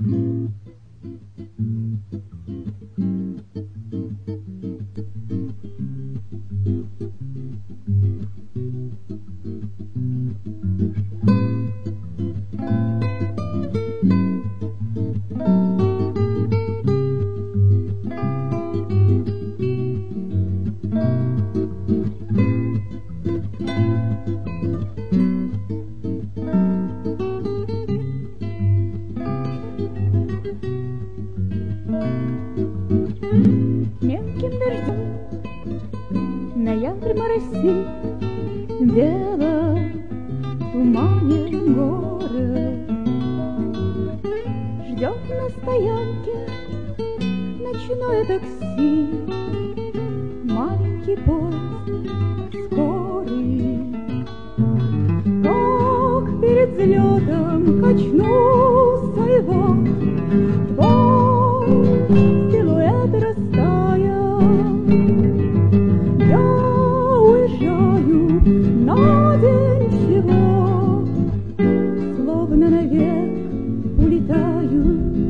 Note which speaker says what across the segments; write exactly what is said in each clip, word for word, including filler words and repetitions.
Speaker 1: Мелким дождем ноябрь моросит, бело в тумане горы. Ждет на стоянке ночное такси, маленький поезд скорый. Как перед взлетом качнулся его твой силуэт растаял. Я уезжаю на день всего, словно навек улетаю.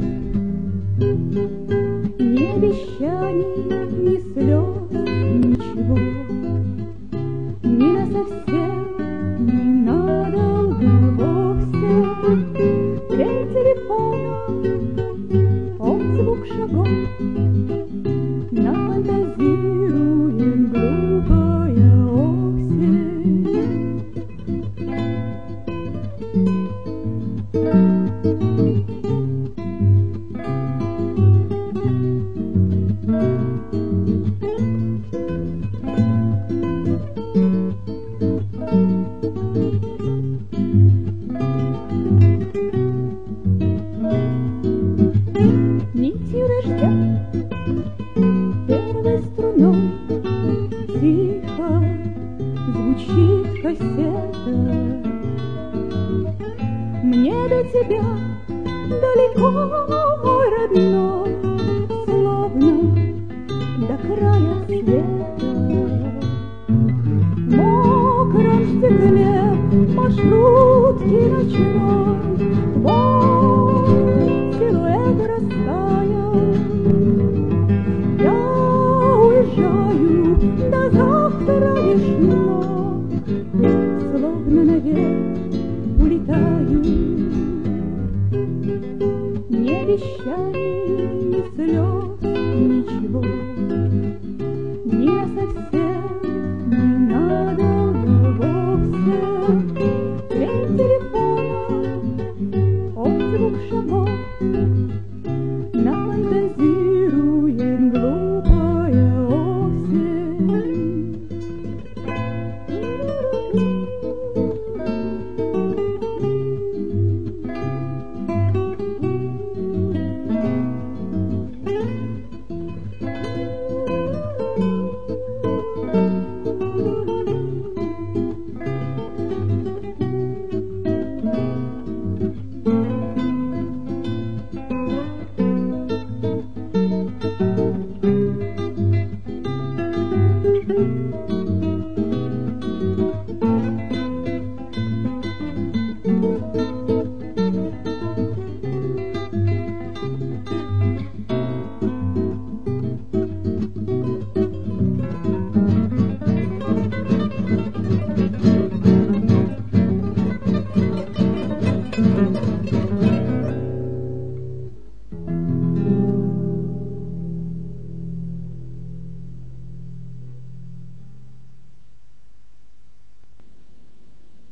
Speaker 1: Ни обещаний, ни слез, ничего, ни насовсем, ни надолго вовсе. Трель телефона, отзвук шагов, нафантазируем глупая осень. Нитью дождя, первой струной тихо звучит кассета. Мне до тебя далеко, мой родной, словно до края света. В мокром стекле маршрутки ночной твой силуэт растаял. Я уезжаю до завтра весной, словно навек улетаю. Ни обещаний, ни слез, ничего, ни насовсем, ни надолго вовсе. Трель телефона, отзвук шагов, нафантазируем глупая осень.